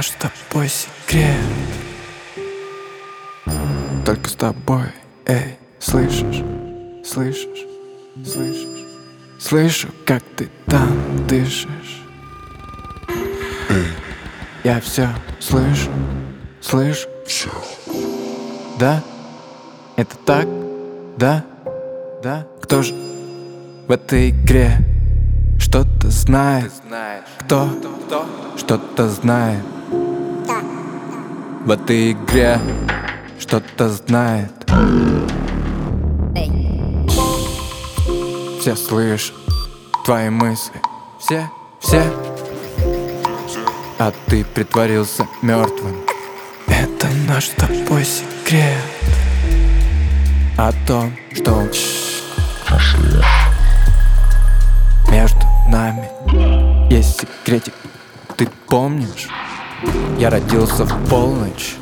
наш с тобой секрет. Только с тобой, эй, слышишь, слышишь, слышишь. Слышу, как ты там дышишь. Я все слышу, слышу. Все. Да? Это так? Да? Да? Кто же в этой игре что-то знает? Кто что-то знает? В этой игре что-то знает. Все слышат твои мысли. Все. А ты притворился мертвым. Это наш с тобой секрет. О том, что между нами есть секретик. Ты помнишь? Я родился в полночь.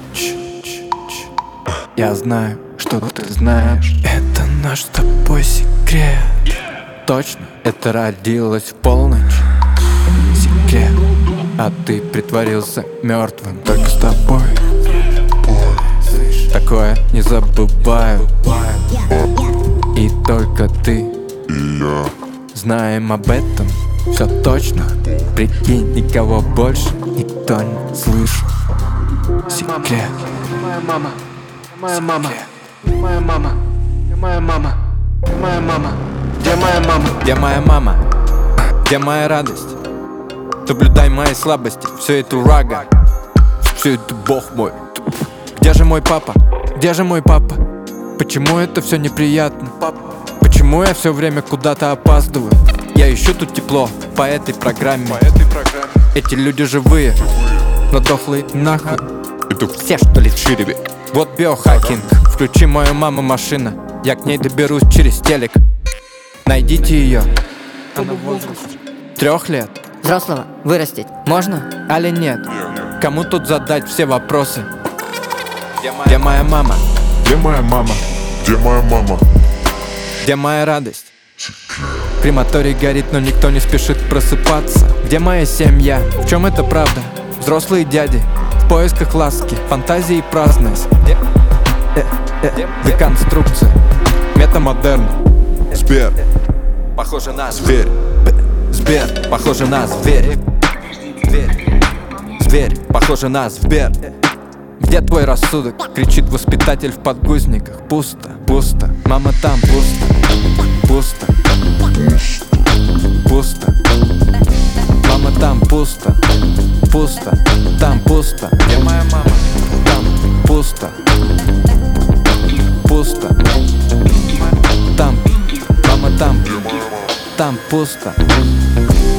Я знаю, что ты знаешь. Это наш с тобой секрет. Точно, это родилось в полночь. Секрет. А ты притворился мертвым. Только с тобой такое не забываю. И только ты И я. знаем об этом. Все точно. Прикинь, никого больше никто не слышит. Секрет. Моя мама, моя мама, моя мама, моя мама, моя мама. Где моя мама? Где моя мама? Где моя радость? Наблюдай мои слабости. Все это рага. Все это Бог мой. Где же мой папа? Где же мой папа? Почему это все неприятно? Почему я все время куда-то опаздываю? Я ищу тут тепло по этой программе. Эти люди живые, но дохлые нахуй. Это Все что ли в шире? Вот биохакинг. Включи мою маму машина. Я к ней доберусь через телек. Найдите ее. Она в возрасте 3 лет. Взрослого вырастить можно? Али нет? Кому тут задать все вопросы? Где моя мама? Где моя мама? Где моя мама? Где моя радость? Крематорий горит, но никто не спешит просыпаться. Где моя семья? В чем это правда? Взрослые дяди в поисках ласки, фантазии и праздность. Деконструкция. Метамодерн. Сбер. Похоже на Зверь. Сбер, похоже на зверь. Зверь, похоже на зверь. Где твой рассудок? Кричит воспитатель в подгузниках. Пусто, пусто, мама там пусто. Пусто, пусто. Мама там пусто. Пусто, там пусто. Где моя мама? Там пусто. Пусто. Там, мама там. Там пусто.